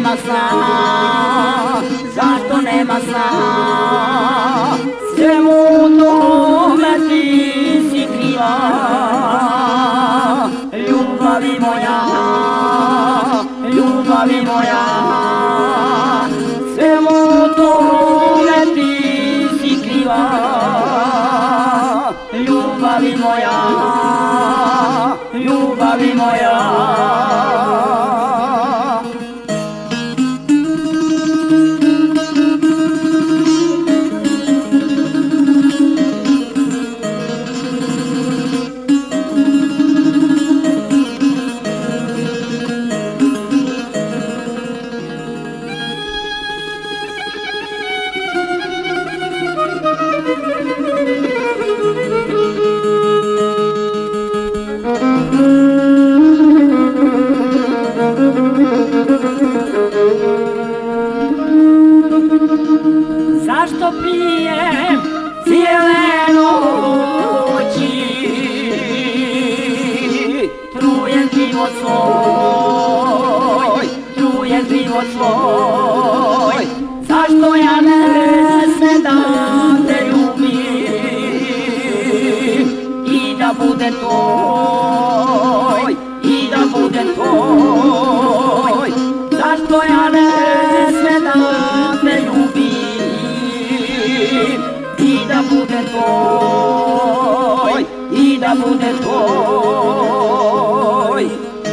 nema sna, zašto nema sna? Svemu tome ti si kriva, ljubavi moja, ljubavi moja. Svemu tome ti si kriva, ljubavi moja, ljubavi moja. Zašto pijem cijele noći, trujem život svoj, trujem život svoj. Zašto ja ne smem da te ljubim i da budem tvoj, i da budem tvoj? Zašto ja ne smem da te ljubim i da budem tvoj, i da budem tvoj?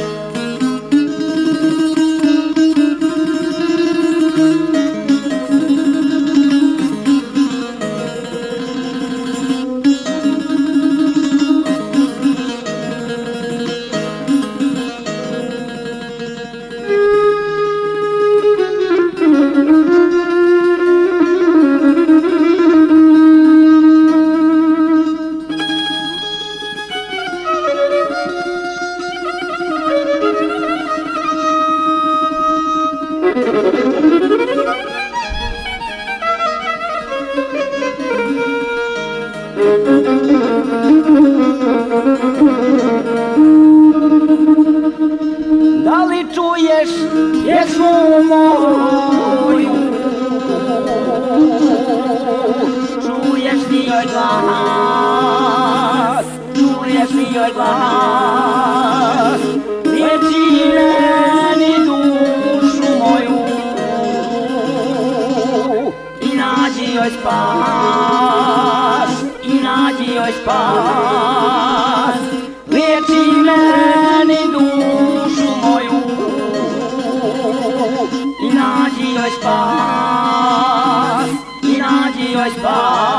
Da li čuješ pjesmu moju, čuješ li joj glas, čuješ li joj glas? Riječi meni dušu moju i nađi joj spas, i nađi joj spas. Riječi meni dušu moju i nađi joj spas, i nađi joj spas.